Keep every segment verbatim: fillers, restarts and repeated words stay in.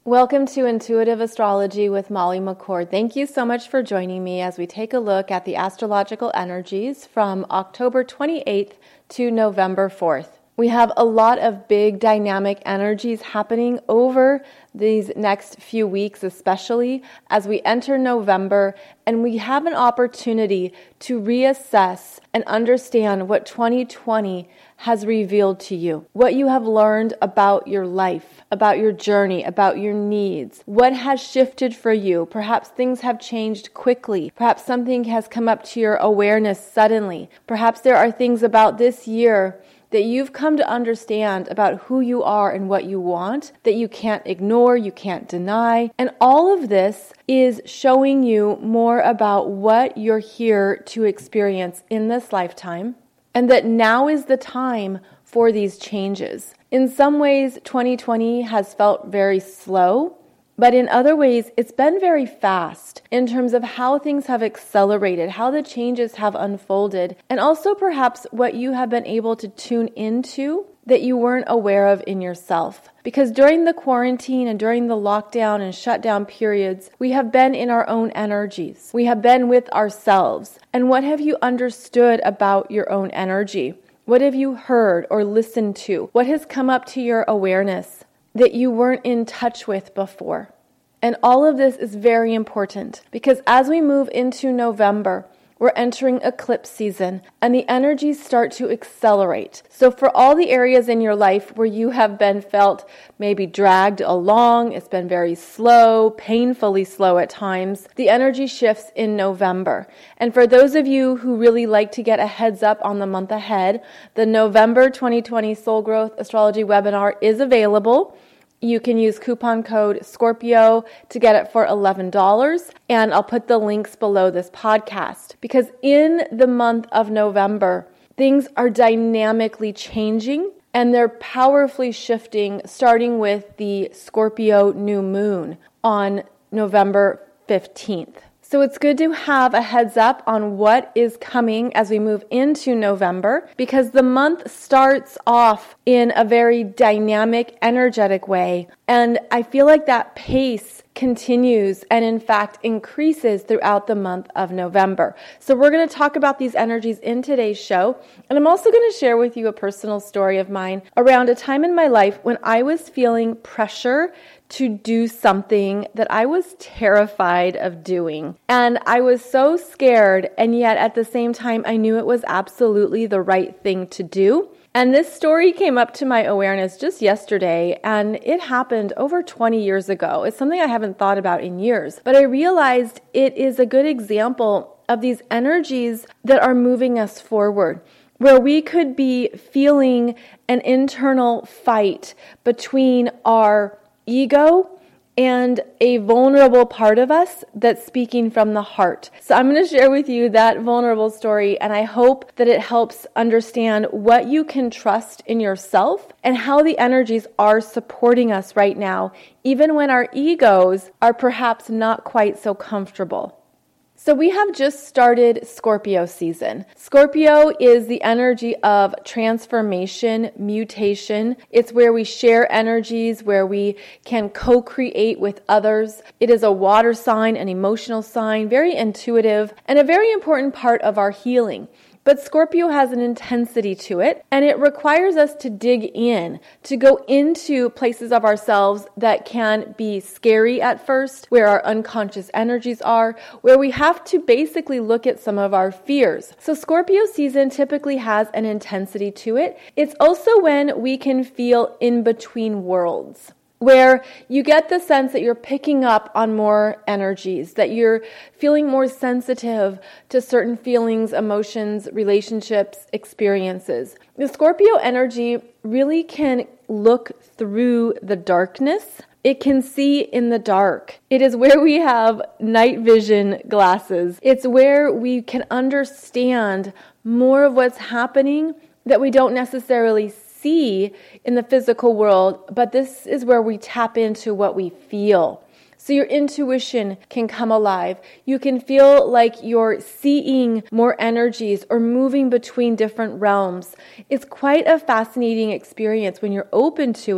Welcome to Intuitive Astrology with Molly McCord. Thank you so much for joining me as we take a look at the astrological energies from October twenty-eighth to November fourth. We have a lot of big dynamic energies happening over these next few weeks, especially as we enter November, and we have an opportunity to reassess and understand what twenty twenty has revealed to you, what you have learned about your life, about your journey, about your needs, what has shifted for you. Perhaps things have changed quickly. Perhaps something has come up to your awareness suddenly. Perhaps there are things about this year that you've come to understand about who you are and what you want, that you can't ignore, you can't deny. And all of this is showing you more about what you're here to experience in this lifetime, and that now is the time for these changes. In some ways, twenty twenty has felt very slow, but in other ways, it's been very fast in terms of how things have accelerated, how the changes have unfolded, and also perhaps what you have been able to tune into that you weren't aware of in yourself. Because during the quarantine and during the lockdown and shutdown periods, we have been in our own energies. We have been with ourselves. And what have you understood about your own energy? What have you heard or listened to? What has come up to your awareness that you weren't in touch with before? And all of this is very important because as we move into November, we're entering eclipse season and the energies start to accelerate. So for all the areas in your life where you have been felt maybe dragged along, it's been very slow, painfully slow at times, the energy shifts in November. And for those of you who really like to get a heads up on the month ahead, the November twenty twenty Soul Growth Astrology webinar is available. You can use coupon code Scorpio to get it for eleven dollars, and I'll put the links below this podcast. Because in the month of November, things are dynamically changing and they're powerfully shifting, starting with the Scorpio new moon on November fifteenth. So it's good to have a heads up on what is coming as we move into November, because the month starts off in a very dynamic, energetic way. And I feel like that pace continues and in fact increases throughout the month of November. So we're going to talk about these energies in today's show. And I'm also going to share with you a personal story of mine around a time in my life when I was feeling pressure to do something that I was terrified of doing. And I was so scared, and yet at the same time, I knew it was absolutely the right thing to do. And this story came up to my awareness just yesterday, and it happened over twenty years ago. It's something I haven't thought about in years, but I realized it is a good example of these energies that are moving us forward, where we could be feeling an internal fight between our ego and a vulnerable part of us that's speaking from the heart. So I'm going to share with you that vulnerable story, and I hope that it helps understand what you can trust in yourself and how the energies are supporting us right now, even when our egos are perhaps not quite so comfortable. So we have just started Scorpio season. Scorpio is the energy of transformation, mutation. It's where we share energies, where we can co-create with others. It is a water sign, an emotional sign, very intuitive, and a very important part of our healing. But Scorpio has an intensity to it, and it requires us to dig in, to go into places of ourselves that can be scary at first, where our unconscious energies are, where we have to basically look at some of our fears. So Scorpio season typically has an intensity to it. It's also when we can feel in between worlds, where you get the sense that you're picking up on more energies, that you're feeling more sensitive to certain feelings, emotions, relationships, experiences. The Scorpio energy really can look through the darkness. It can see in the dark. It is where we have night vision glasses. It's where we can understand more of what's happening that we don't necessarily see see in the physical world, but this is where we tap into what we feel. So your intuition can come alive. You can feel like you're seeing more energies or moving between different realms. It's quite a fascinating experience when you're open to it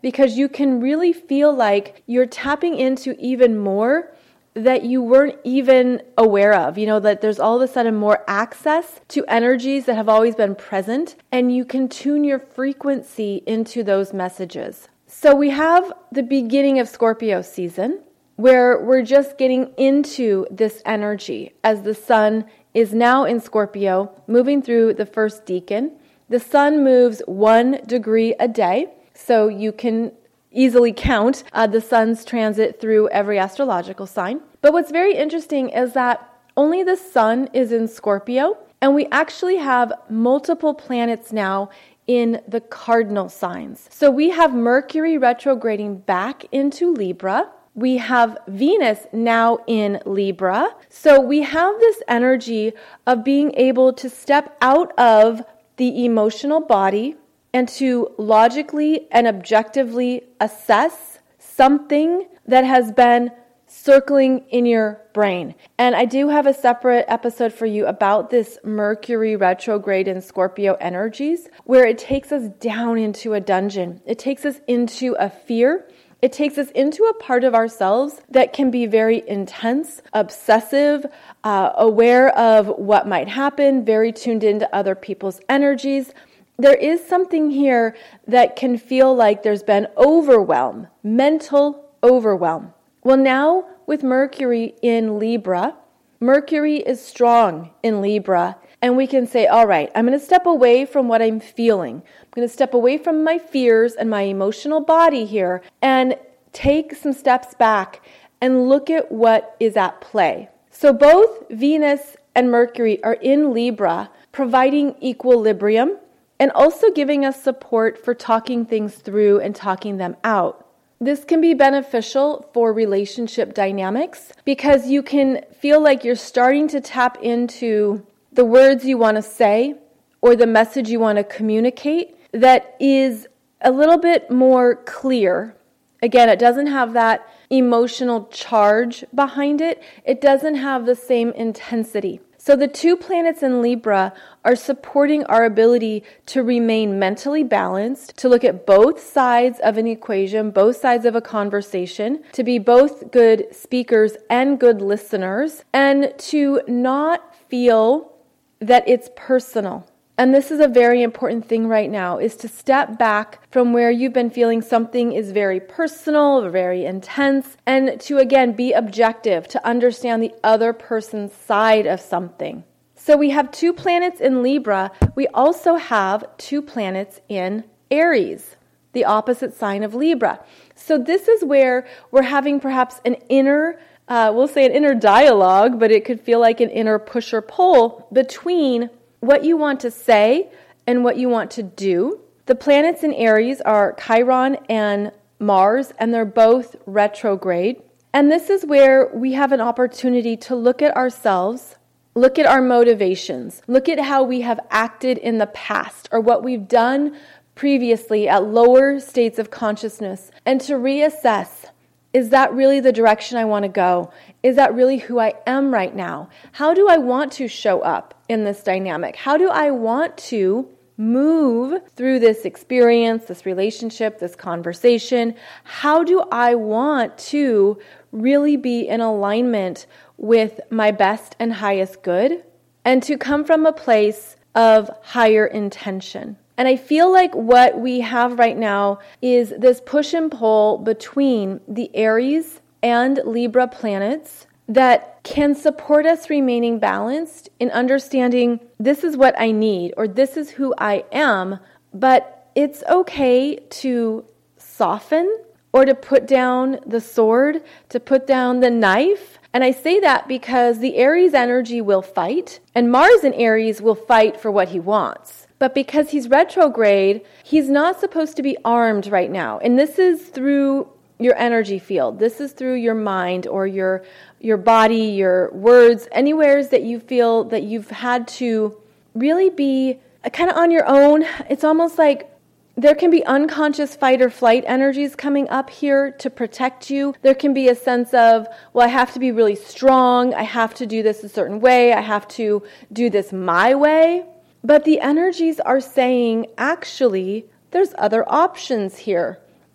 because you can really feel like you're tapping into even more that you weren't even aware of. You know, that there's all of a sudden more access to energies that have always been present, and you can tune your frequency into those messages. So we have the beginning of Scorpio season, where we're just getting into this energy as the sun is now in Scorpio, moving through the first decan. The sun moves one degree a day, so you can easily count uh, the sun's transit through every astrological sign. But what's very interesting is that only the sun is in Scorpio, and we actually have multiple planets now in the cardinal signs. So we have Mercury retrograding back into Libra. We have Venus now in Libra. So we have this energy of being able to step out of the emotional body and to logically and objectively assess something that has been circling in your brain. And I do have a separate episode for you about this Mercury retrograde in Scorpio energies, where it takes us down into a dungeon. It takes us into a fear. It takes us into a part of ourselves that can be very intense, obsessive, uh, aware of what might happen, very tuned into other people's energies. There is something here that can feel like there's been overwhelm, mental overwhelm. Well, now with Mercury in Libra, Mercury is strong in Libra, and we can say, all right, I'm going to step away from what I'm feeling. I'm going to step away from my fears and my emotional body here and take some steps back and look at what is at play. So both Venus and Mercury are in Libra, providing equilibrium and also giving us support for talking things through and talking them out. This can be beneficial for relationship dynamics because you can feel like you're starting to tap into the words you want to say or the message you want to communicate that is a little bit more clear. Again, it doesn't have that emotional charge behind it. It doesn't have the same intensity. So the two planets in Libra are supporting our ability to remain mentally balanced, to look at both sides of an equation, both sides of a conversation, to be both good speakers and good listeners, and to not feel that it's personal. And this is a very important thing right now, is to step back from where you've been feeling something is very personal, very intense, and to again be objective, to understand the other person's side of something. So we have two planets in Libra. We also have two planets in Aries, the opposite sign of Libra. So this is where we're having perhaps an inner, uh, we'll say an inner dialogue, but it could feel like an inner push or pull between what you want to say and what you want to do. The planets in Aries are Chiron and Mars, and they're both retrograde. And this is where we have an opportunity to look at ourselves, look at our motivations, look at how we have acted in the past or what we've done previously at lower states of consciousness, and to reassess, is that really the direction I want to go? Is that really who I am right now? How do I want to show up in this dynamic? How do I want to move through this experience, this relationship, this conversation? How do I want to really be in alignment with my best and highest good, and to come from a place of higher intention? And I feel like what we have right now is this push and pull between the Aries and Libra planets that can support us remaining balanced in understanding this is what I need or this is who I am, but it's okay to soften or to put down the sword, to put down the knife. And I say that because the Aries energy will fight, and Mars in Aries will fight for what he wants. But because he's retrograde, he's not supposed to be armed right now. And this is through your energy field. This is through your mind or your your body, your words, anywheres that you feel that you've had to really be kind of on your own. It's almost like there can be unconscious fight or flight energies coming up here to protect you. There can be a sense of, well, I have to be really strong. I have to do this a certain way. I have to do this my way. But the energies are saying, actually, there's other options here.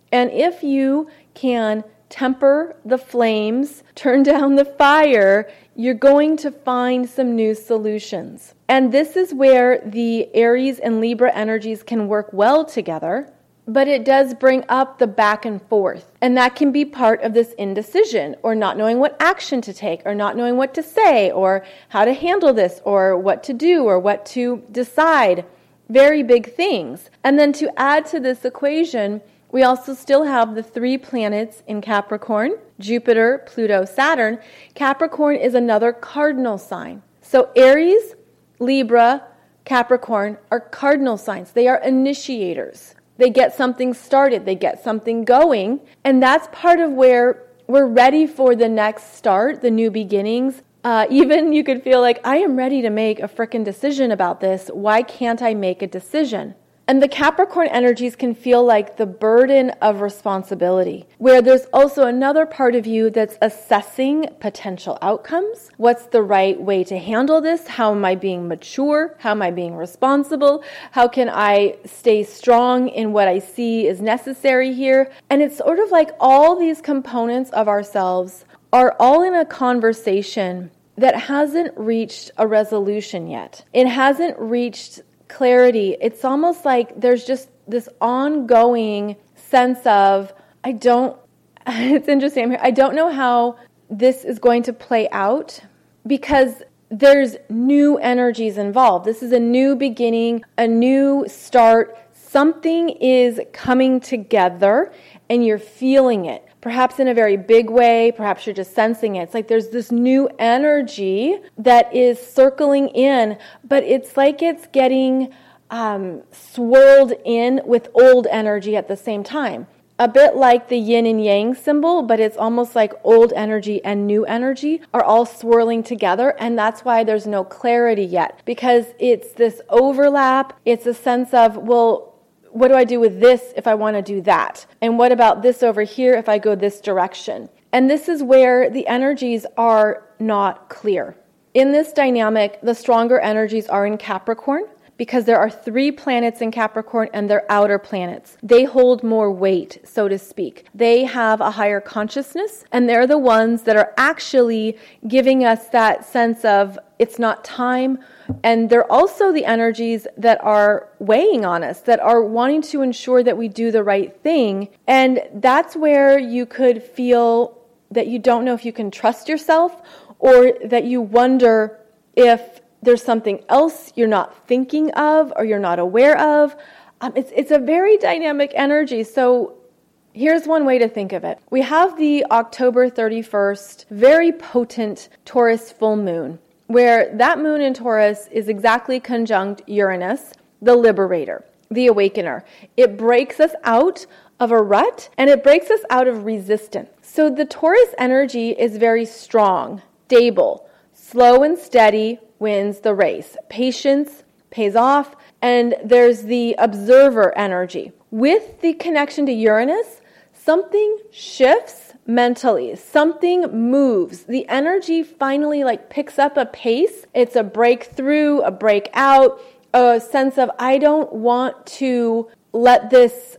And if you can temper the flames, turn down the fire, you're going to find some new solutions. And this is where the Aries and Libra energies can work well together, but it does bring up the back and forth. And that can be part of this indecision, or not knowing what action to take, or not knowing what to say, or how to handle this, or what to do, or what to decide. Very big things. And then to add to this equation, we also still have the three planets in Capricorn: Jupiter, Pluto, Saturn. Capricorn is another cardinal sign. So Aries, Libra, Capricorn are cardinal signs. They are initiators. They get something started. They get something going. And that's part of where we're ready for the next start, the new beginnings. Uh, even you could feel like, I am ready to make a frickin' decision about this. Why can't I make a decision? And the Capricorn energies can feel like the burden of responsibility, where there's also another part of you that's assessing potential outcomes. What's the right way to handle this? How am I being mature? How am I being responsible? How can I stay strong in what I see is necessary here? And it's sort of like all these components of ourselves are all in a conversation that hasn't reached a resolution yet. It hasn't reached clarity. It's almost like there's just this ongoing sense of, I don't, it's interesting, I'm here, I don't know how this is going to play out, because there's new energies involved. This is a new beginning, a new start. Something is coming together and you're feeling it. Perhaps in a very big way, perhaps you're just sensing it. It's like there's this new energy that is circling in, but it's like it's getting um, swirled in with old energy at the same time. A bit like the yin and yang symbol, but it's almost like old energy and new energy are all swirling together, and that's why there's no clarity yet, because it's this overlap. It's a sense of, well, what do I do with this if I want to do that? And what about this over here if I go this direction? And this is where the energies are not clear. In this dynamic, the stronger energies are in Capricorn, because there are three planets in Capricorn and they're outer planets. They hold more weight, so to speak. They have a higher consciousness, and they're the ones that are actually giving us that sense of it's not time. And they're also the energies that are weighing on us, that are wanting to ensure that we do the right thing. And that's where you could feel that you don't know if you can trust yourself, or that you wonder if there's something else you're not thinking of or you're not aware of. Um, it's it's a very dynamic energy. So here's one way to think of it. We have the October thirty-first, very potent Taurus full moon, where that moon in Taurus is exactly conjunct Uranus, the liberator, the awakener. It breaks us out of a rut, and it breaks us out of resistance. So the Taurus energy is very strong, stable, slow and steady wins the race. Patience pays off, and there's the observer energy. With the connection to Uranus, something shifts mentally. Something moves. The energy finally like picks up a pace. It's a breakthrough, a breakout, a sense of I don't want to let this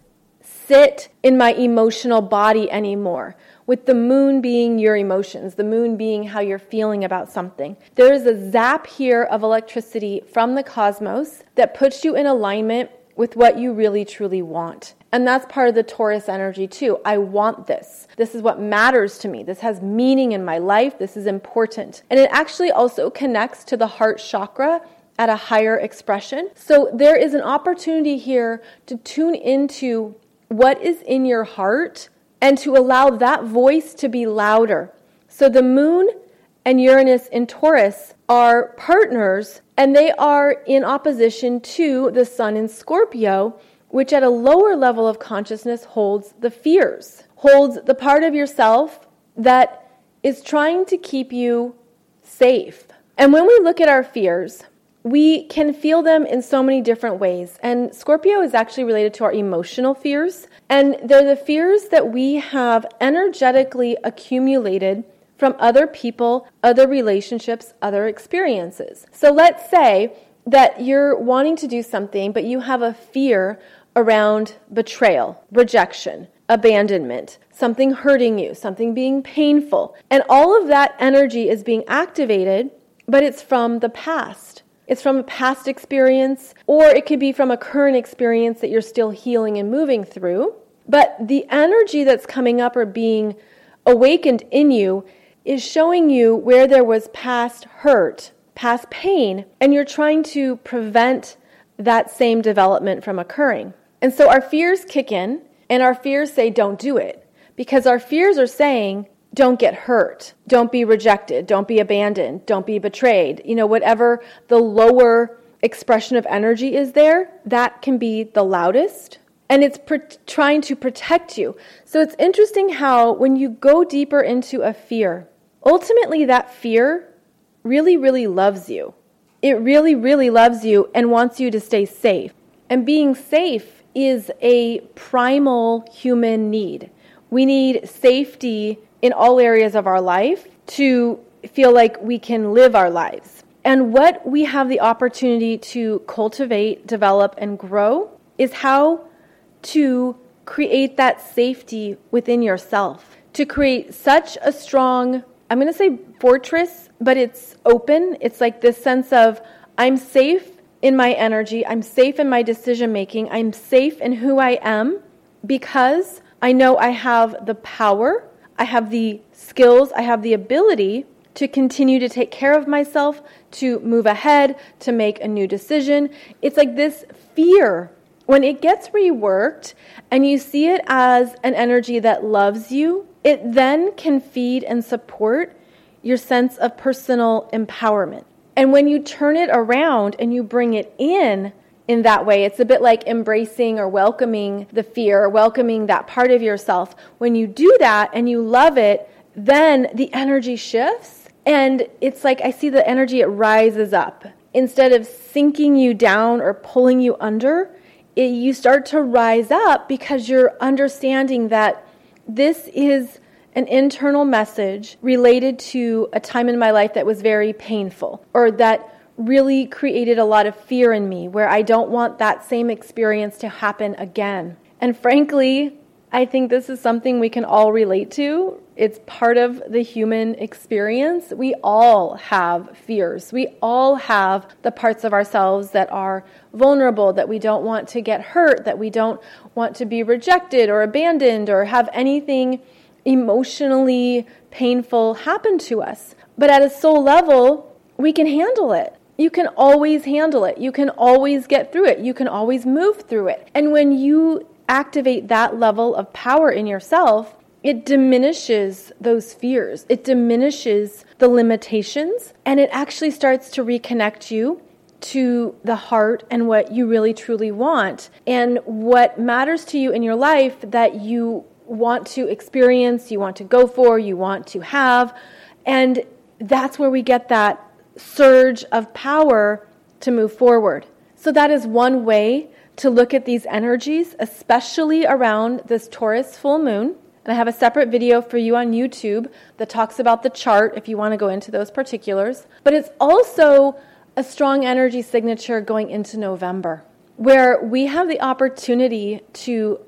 sit in my emotional body anymore. With the moon being your emotions, the moon being how you're feeling about something. There is a zap here of electricity from the cosmos that puts you in alignment with what you really truly want. And that's part of the Taurus energy too. I want this. This is what matters to me. This has meaning in my life. This is important. And it actually also connects to the heart chakra at a higher expression. So there is an opportunity here to tune into what is in your heart and to allow that voice to be louder. So the moon and Uranus in Taurus are partners, and they are in opposition to the sun in Scorpio, which at a lower level of consciousness holds the fears, holds the part of yourself that is trying to keep you safe. And when we look at our fears, we can feel them in so many different ways. And Scorpio is actually related to our emotional fears. And they're the fears that we have energetically accumulated from other people, other relationships, other experiences. So let's say that you're wanting to do something, but you have a fear around betrayal, rejection, abandonment, something hurting you, something being painful. And all of that energy is being activated, but it's from the past. It's from a past experience, or it could be from a current experience that you're still healing and moving through. But the energy that's coming up or being awakened in you is showing you where there was past hurt, past pain, and you're trying to prevent that same development from occurring. And so our fears kick in, and our fears say, don't do it. Because our fears are saying, don't get hurt, don't be rejected, don't be abandoned, don't be betrayed. You know, whatever the lower expression of energy is there, that can be the loudest. And it's pr- trying to protect you. So it's interesting how when you go deeper into a fear, ultimately that fear really, really loves you. It really, really loves you and wants you to stay safe. And being safe is a primal human need. We need safety in all areas of our life to feel like we can live our lives. And what we have the opportunity to cultivate, develop, and grow is how to create that safety within yourself, to create such a strong, I'm going to say fortress, but it's open. It's like this sense of, I'm safe in my energy, I'm safe in my decision making, I'm safe in who I am because I know I have the power, I have the skills, I have the ability to continue to take care of myself, to move ahead, to make a new decision. It's like this fear, when it gets reworked and you see it as an energy that loves you, it then can feed and support your sense of personal empowerment. And when you turn it around and you bring it in in that way, it's a bit like embracing or welcoming the fear, or welcoming that part of yourself. When you do that and you love it, then the energy shifts. And it's like, I see the energy, it rises up. Instead of sinking you down or pulling you under, it, you start to rise up because you're understanding that this is an internal message related to a time in my life that was very painful, or that really created a lot of fear in me, where I don't want that same experience to happen again. And frankly, I think this is something we can all relate to. It's part of the human experience. We all have fears. We all have the parts of ourselves that are vulnerable, that we don't want to get hurt, that we don't want to be rejected or abandoned or have anything emotionally painful happen to us. But at a soul level, we can handle it. You can always handle it. You can always get through it. You can always move through it. And when you activate that level of power in yourself, it diminishes those fears. It diminishes the limitations, and it actually starts to reconnect you to the heart and what you really truly want and what matters to you in your life that you want to experience, you want to go for, you want to have. And that's where we get that surge of power to move forward. So that is one way to look at these energies, especially around this Taurus full moon. And I have a separate video for you on YouTube that talks about the chart if you want to go into those particulars. But it's also a strong energy signature going into November, where we have the opportunity to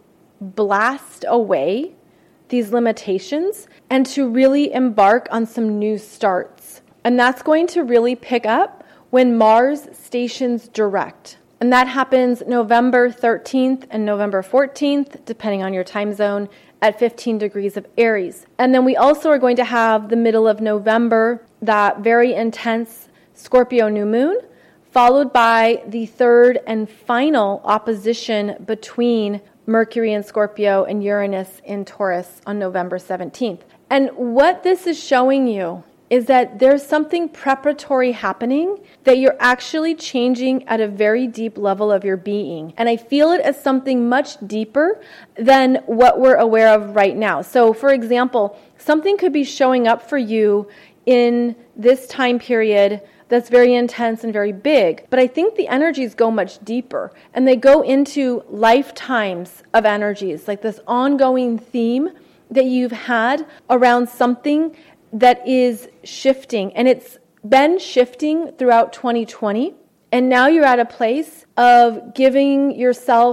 blast away these limitations and to really embark on some new starts. And that's going to really pick up when Mars stations direct. And that happens November thirteenth and November fourteenth, depending on your time zone, at fifteen degrees of Aries. And then we also are going to have the middle of November, that very intense Scorpio new moon, followed by the third and final opposition between Mercury in Scorpio and Uranus in Taurus on November seventeenth. And what this is showing you is that there's something preparatory happening, that you're actually changing at a very deep level of your being. And I feel it as something much deeper than what we're aware of right now. So for example, something could be showing up for you in this time period that's very intense and very big. But I think the energies go much deeper, and they go into lifetimes of energies, like this ongoing theme that you've had around something that is shifting. And it's been shifting throughout twenty twenty. And now you're at a place of giving yourself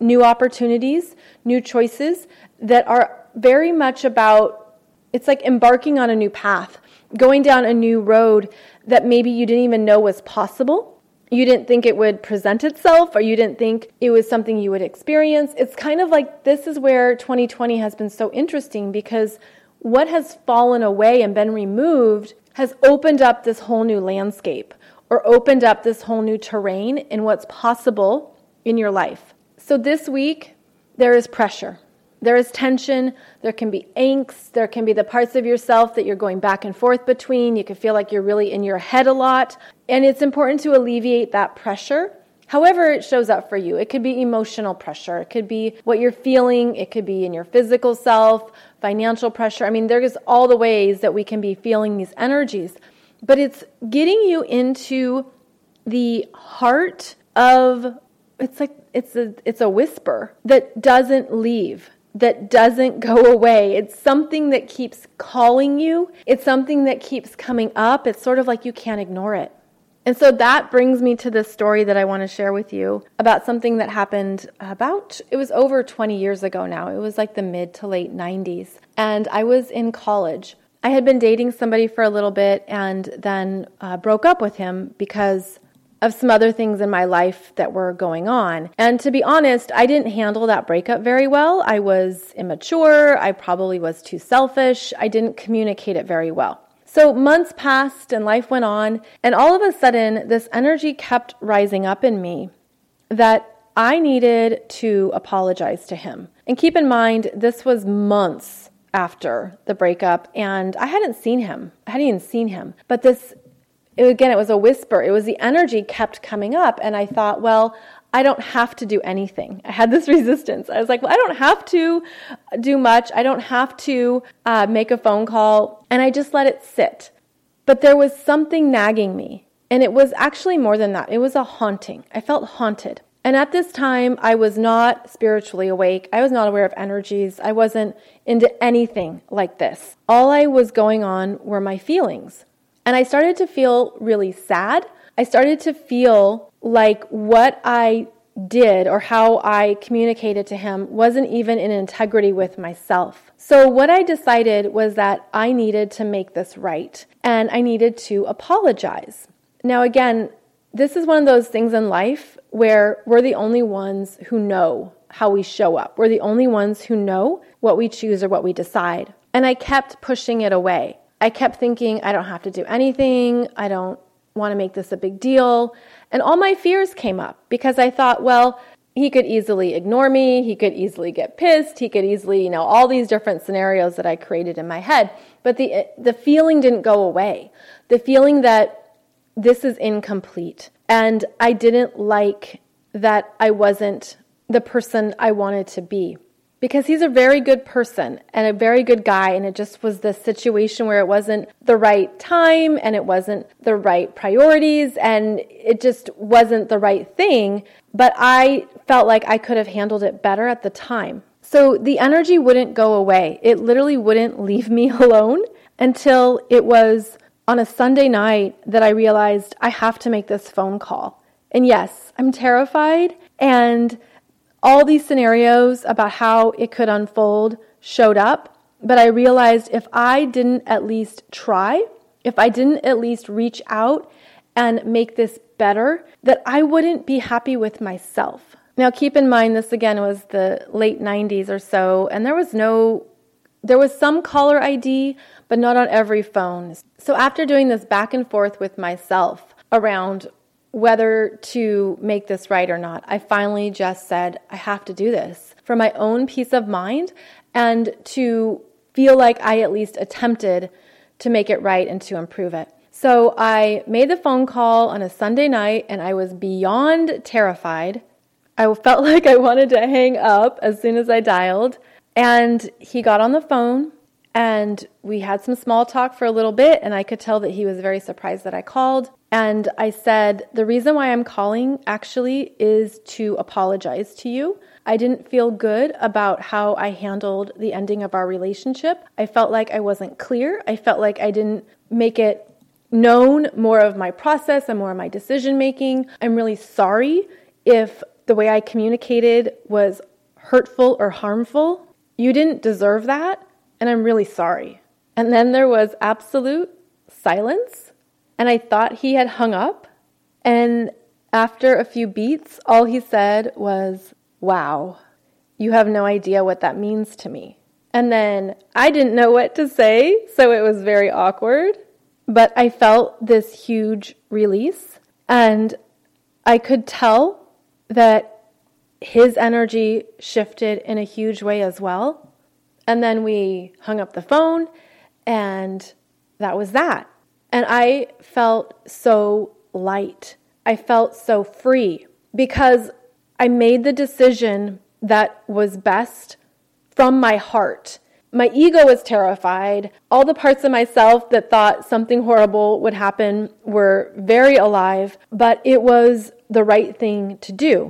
new opportunities, new choices that are very much about, it's like embarking on a new path, going down a new road that maybe you didn't even know was possible. You didn't think it would present itself, or you didn't think it was something you would experience. It's kind of like, this is where twenty twenty has been so interesting, because what has fallen away and been removed has opened up this whole new landscape, or opened up this whole new terrain in what's possible in your life. So this week, there is pressure. There is tension. There can be angst. There can be the parts of yourself that you're going back and forth between. You can feel like you're really in your head a lot. And it's important to alleviate that pressure, however it shows up for you. It could be emotional pressure. It could be what you're feeling. It could be in your physical self, financial pressure. I mean, there's all the ways that we can be feeling these energies. But it's getting you into the heart of, it's like, it's a, it's a whisper that doesn't leave, that doesn't go away. It's something that keeps calling you. It's something that keeps coming up. It's sort of like you can't ignore it. And so that brings me to this story that I want to share with you about something that happened about, it was over twenty years ago now. It was like the mid to late nineties. And I was in college. I had been dating somebody for a little bit and then uh, broke up with him because of some other things in my life that were going on. And to be honest, I didn't handle that breakup very well. I was immature. I probably was too selfish. I didn't communicate it very well. So months passed and life went on, and all of a sudden, this energy kept rising up in me that I needed to apologize to him. And keep in mind, this was months after the breakup, and I hadn't seen him. I hadn't even seen him. But this, it, again, it was a whisper. It was the energy kept coming up, and I thought, well, I don't have to do anything. I had this resistance. I was like, well, I don't have to do much. I don't have to uh, make a phone call. And I just let it sit. But there was something nagging me. And it was actually more than that. It was a haunting. I felt haunted. And at this time, I was not spiritually awake. I was not aware of energies. I wasn't into anything like this. All I was going on were my feelings. And I started to feel really sad. I started to feel like what I did or how I communicated to him wasn't even in integrity with myself. So what I decided was that I needed to make this right, and I needed to apologize. Now again, this is one of those things in life where we're the only ones who know how we show up. We're the only ones who know what we choose or what we decide. And I kept pushing it away. I kept thinking, I don't have to do anything. I don't want to make this a big deal. And all my fears came up because I thought, well, he could easily ignore me. He could easily get pissed. He could easily, you know, all these different scenarios that I created in my head. But the the feeling didn't go away. The feeling that this is incomplete. And I didn't like that I wasn't the person I wanted to be. Because he's a very good person and a very good guy, and it just was this situation where it wasn't the right time and it wasn't the right priorities and it just wasn't the right thing, but I felt like I could have handled it better at the time. So the energy wouldn't go away. It literally wouldn't leave me alone until it was on a Sunday night that I realized I have to make this phone call. And yes, I'm terrified, and all these scenarios about how it could unfold showed up, but I realized if I didn't at least try, if I didn't at least reach out and make this better, that I wouldn't be happy with myself. Now keep in mind, this again was the late nineties or so, and there was no, there was some caller I D, but not on every phone. So after doing this back and forth with myself around whether to make this right or not, I finally just said, I have to do this for my own peace of mind and to feel like I at least attempted to make it right and to improve it. So I made the phone call on a Sunday night, and I was beyond terrified. I felt like I wanted to hang up as soon as I dialed. And he got on the phone, and we had some small talk for a little bit, and I could tell that he was very surprised that I called. And I said, the reason why I'm calling actually is to apologize to you. I didn't feel good about how I handled the ending of our relationship. I felt like I wasn't clear. I felt like I didn't make it known more of my process and more of my decision making. I'm really sorry if the way I communicated was hurtful or harmful. You didn't deserve that, and I'm really sorry. And then there was absolute silence, and I thought he had hung up. And after a few beats, all he said was, "Wow, you have no idea what that means to me." And then I didn't know what to say, so it was very awkward. But I felt this huge release, and I could tell that his energy shifted in a huge way as well. And then we hung up the phone, and that was that. And I felt so light. I felt so free because I made the decision that was best from my heart. My ego was terrified. All the parts of myself that thought something horrible would happen were very alive, but it was the right thing to do.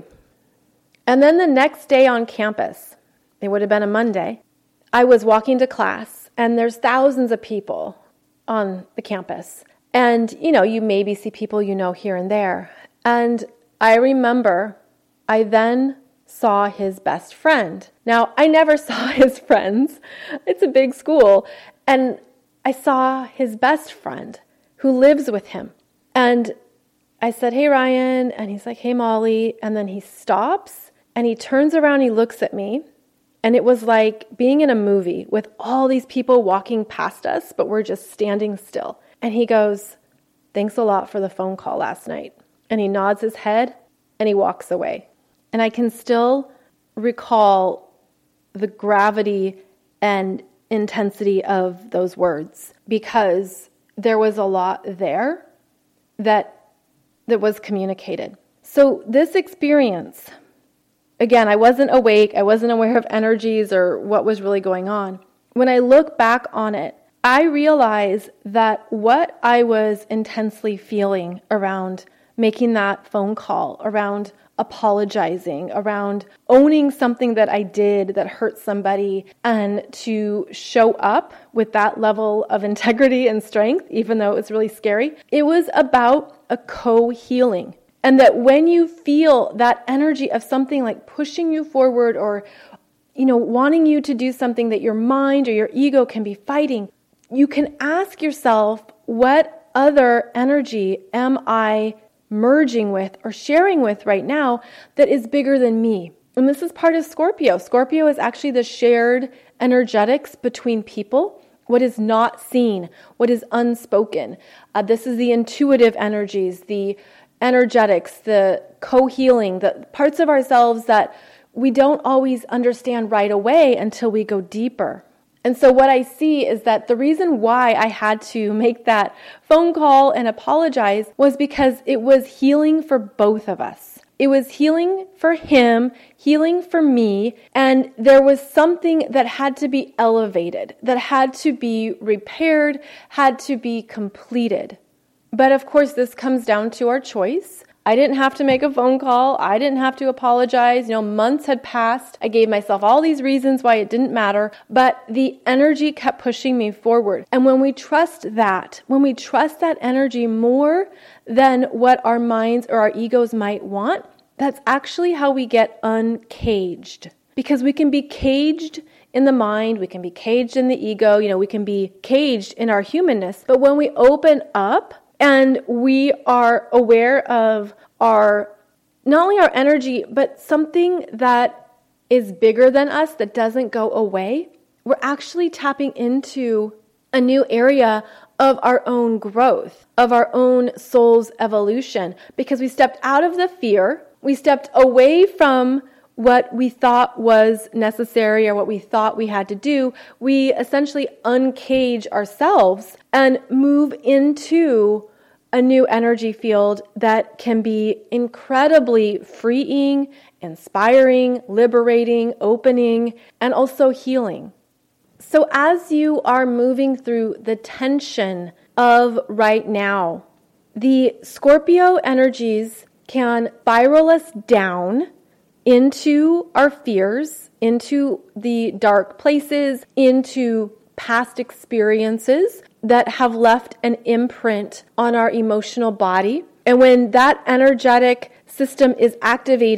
And then the next day on campus, it would have been a Monday, I was walking to class, and there's thousands of people on the campus. And, you know, you maybe see people you know here and there. And I remember I then saw his best friend. Now, I never saw his friends. It's a big school. And I saw his best friend who lives with him. And I said, "Hey, Ryan." And he's like, "Hey, Molly." And then he stops and he turns around, he looks at me. And it was like being in a movie with all these people walking past us, but we're just standing still. And he goes, "Thanks a lot for the phone call last night." And he nods his head and he walks away. And I can still recall the gravity and intensity of those words because there was a lot there that, that was communicated. So this experience, again, I wasn't awake, I wasn't aware of energies or what was really going on. When I look back on it, I realize that what I was intensely feeling around making that phone call, around apologizing, around owning something that I did that hurt somebody, and to show up with that level of integrity and strength, even though it was really scary, it was about a co-healing. And that when you feel that energy of something like pushing you forward or, you know, wanting you to do something that your mind or your ego can be fighting, you can ask yourself, what other energy am I merging with or sharing with right now that is bigger than me? And this is part of Scorpio. Scorpio is actually the shared energetics between people, what is not seen, what is unspoken. Uh, this is the intuitive energies, the energetics, the co-healing, the parts of ourselves that we don't always understand right away until we go deeper. And so what I see is that the reason why I had to make that phone call and apologize was because it was healing for both of us. It was healing for him, healing for me, and there was something that had to be elevated, that had to be repaired, had to be completed. But of course, this comes down to our choice. I didn't have to make a phone call. I didn't have to apologize. You know, months had passed. I gave myself all these reasons why it didn't matter, but the energy kept pushing me forward. And when we trust that, when we trust that energy more than what our minds or our egos might want, that's actually how we get uncaged. Because we can be caged in the mind, we can be caged in the ego, you know, we can be caged in our humanness. But when we open up, and we are aware of our, not only our energy, but something that is bigger than us that doesn't go away, we're actually tapping into a new area of our own growth, of our own soul's evolution, because we stepped out of the fear, we stepped away from what we thought was necessary or what we thought we had to do. We essentially uncage ourselves and move into a new energy field that can be incredibly freeing, inspiring, liberating, opening, and also healing. So as you are moving through the tension of right now, the Scorpio energies can spiral us down into our fears, into the dark places, into past experiences that have left an imprint on our emotional body. And when that energetic system is activated,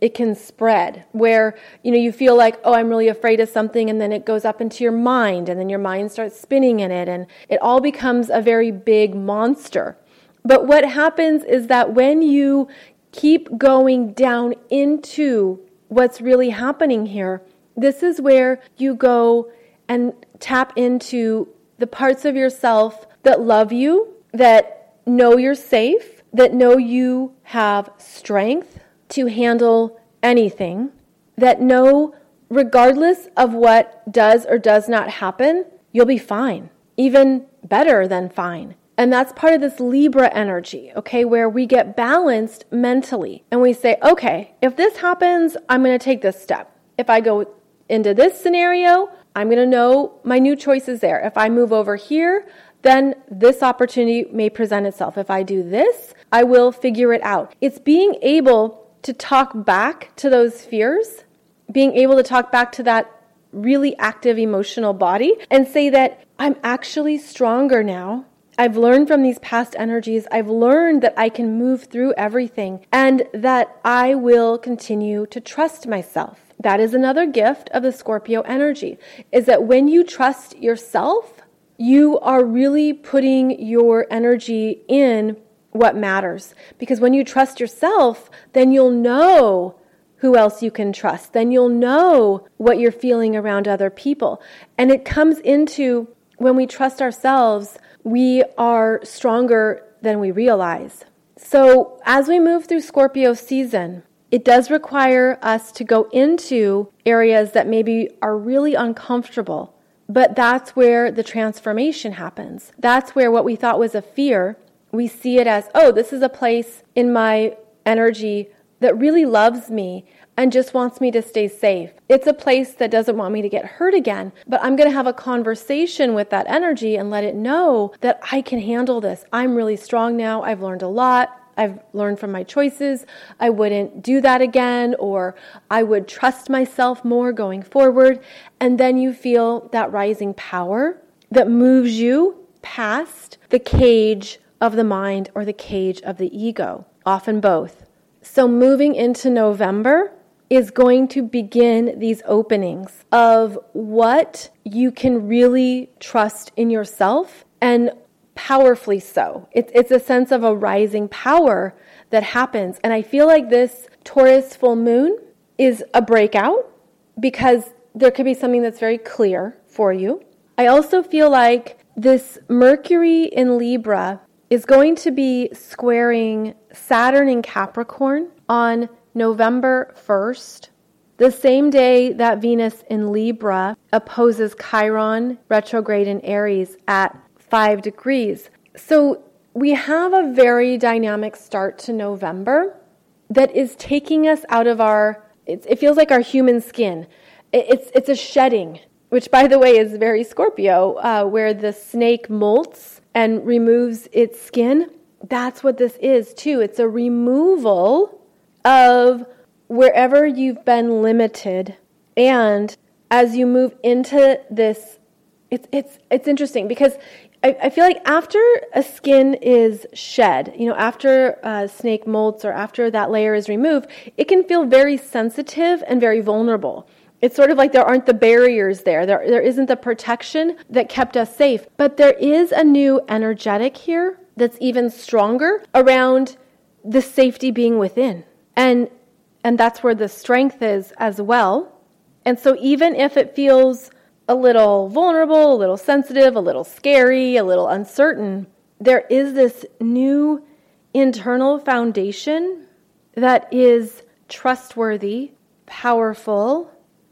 it can spread where, you know, you feel like, oh, I'm really afraid of something, and then it goes up into your mind, and then your mind starts spinning in it, and it all becomes a very big monster. But what happens is that when you keep going down into what's really happening here, this is where you go and tap into the parts of yourself that love you, that know you're safe, that know you have strength to handle anything, that know regardless of what does or does not happen, you'll be fine, even better than fine. And that's part of this Libra energy, okay, where we get balanced mentally and we say, okay, if this happens, I'm going to take this step. If I go into this scenario, I'm going to know my new choices there. If I move over here, then this opportunity may present itself. If I do this, I will figure it out. It's being able to talk back to those fears, being able to talk back to that really active emotional body and say that I'm actually stronger now. I've learned from these past energies. I've learned that I can move through everything and that I will continue to trust myself. That is another gift of the Scorpio energy, is that when you trust yourself, you are really putting your energy in what matters. Because when you trust yourself, then you'll know who else you can trust. Then you'll know what you're feeling around other people. And it comes into when we trust ourselves, we are stronger than we realize. So as we move through Scorpio season, it does require us to go into areas that maybe are really uncomfortable, but that's where the transformation happens. That's where what we thought was a fear, we see it as, oh, this is a place in my energy that really loves me and just wants me to stay safe. It's a place that doesn't want me to get hurt again, but I'm going to have a conversation with that energy and let it know that I can handle this. I'm really strong now. I've learned a lot. I've learned from my choices. I wouldn't do that again, or I would trust myself more going forward. And then you feel that rising power that moves you past the cage of the mind or the cage of the ego, often both. So moving into November is going to begin these openings of what you can really trust in yourself, and powerfully so. It's, it's a sense of a rising power that happens. And I feel like this Taurus full moon is a breakout because there could be something that's very clear for you. I also feel like this Mercury in Libra is going to be squaring Saturn in Capricorn on November first, the same day that Venus in Libra opposes Chiron retrograde in Aries at five degrees. So we have a very dynamic start to November that is taking us out of our, it, it feels like our human skin. It, it's, it's a shedding, which by the way is very Scorpio, uh, where the snake molts and removes its skin. That's what this is too. It's a removal of wherever you've been limited. And as you move into this, it's it's it's interesting because I, I feel like after a skin is shed, you know, after a snake molts or after that layer is removed, it can feel very sensitive and very vulnerable. It's sort of like there aren't the barriers there. There, there isn't the protection that kept us safe. But there is a new energetic here that's even stronger around the safety being within. And and that's where the strength is as well. And so even if it feels a little vulnerable, a little sensitive, a little scary, a little uncertain, there is this new internal foundation that is trustworthy, powerful,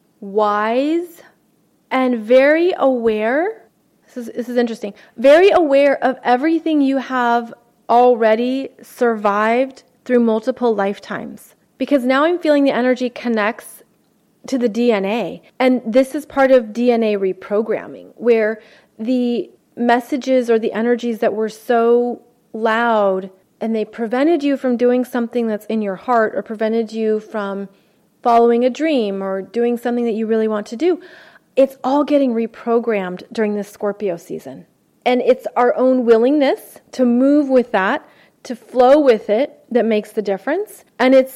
wise, and very aware. This is, this is interesting. Very aware of everything you have already survived through multiple lifetimes. Because now I'm feeling the energy connects to the D N A. And this is part of D N A reprogramming, where the messages or the energies that were so loud and they prevented you from doing something that's in your heart, or prevented you from following a dream or doing something that you really want to do, it's all getting reprogrammed during this Scorpio season. And it's our own willingness to move with that, to flow with it, that makes the difference. And it's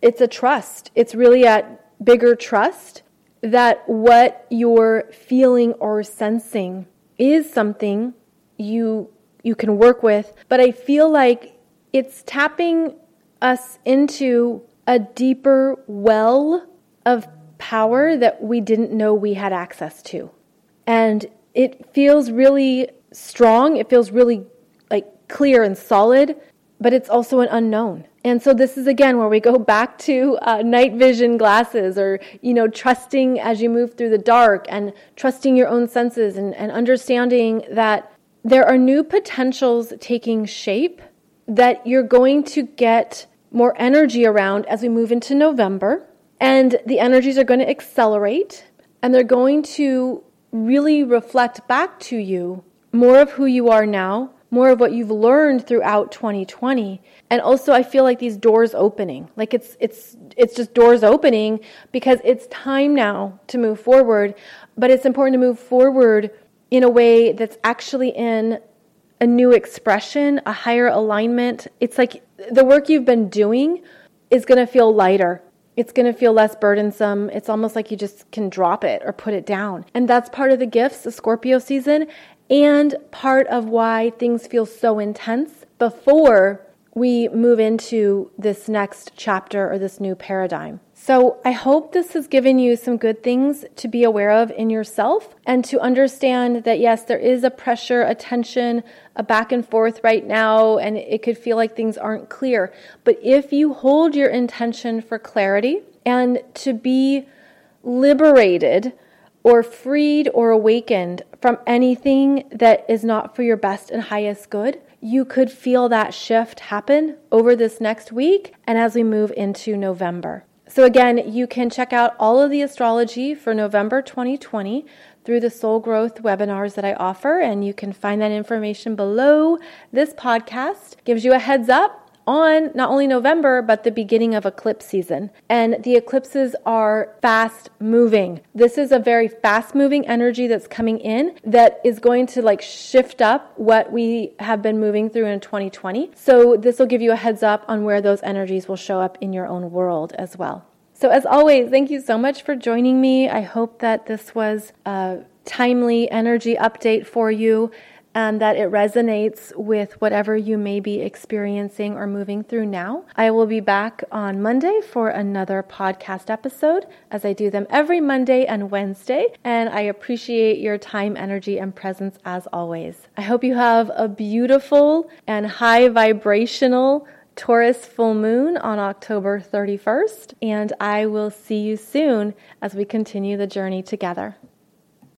it's a trust. It's really at bigger trust that what you're feeling or sensing is something you you can work with. But I feel like it's tapping us into a deeper well of power that we didn't know we had access to. And it feels really strong. It feels really like clear and solid, but it's also an unknown. And so this is again where we go back to uh, night vision glasses, or, you know, trusting as you move through the dark and trusting your own senses, and, and understanding that there are new potentials taking shape that you're going to get more energy around as we move into November. And the energies are going to accelerate, and they're going to really reflect back to you more of who you are now, more of what you've learned throughout twenty twenty. And also I feel like these doors opening, like it's it's it's just doors opening because it's time now to move forward. But it's important to move forward in a way that's actually in a new expression, a higher alignment. It's like the work you've been doing is going to feel lighter. It's going to feel less burdensome. It's almost like you just can drop it or put it down. And that's part of the gifts of Scorpio season, and part of why things feel so intense before we move into this next chapter or this new paradigm. So I hope this has given you some good things to be aware of in yourself, and to understand that yes, there is a pressure, a tension, a back and forth right now, and it could feel like things aren't clear. But if you hold your intention for clarity and to be liberated or freed or awakened from anything that is not for your best and highest good, you could feel that shift happen over this next week and as we move into November. So again, you can check out all of the astrology for November twenty twenty through the Soul Growth webinars that I offer, and you can find that information below this podcast. Gives you a heads up on not only November, but the beginning of eclipse season. And the eclipses are fast moving. This is a very fast moving energy that's coming in that is going to like shift up what we have been moving through in twenty twenty. So this will give you a heads up on where those energies will show up in your own world as well. So as always, thank you so much for joining me. I hope that this was a timely energy update for you, and that it resonates with whatever you may be experiencing or moving through now. I will be back on Monday for another podcast episode, as I do them every Monday and Wednesday, and I appreciate your time, energy, and presence as always. I hope you have a beautiful and high vibrational Taurus full moon on October thirty-first, and I will see you soon as we continue the journey together.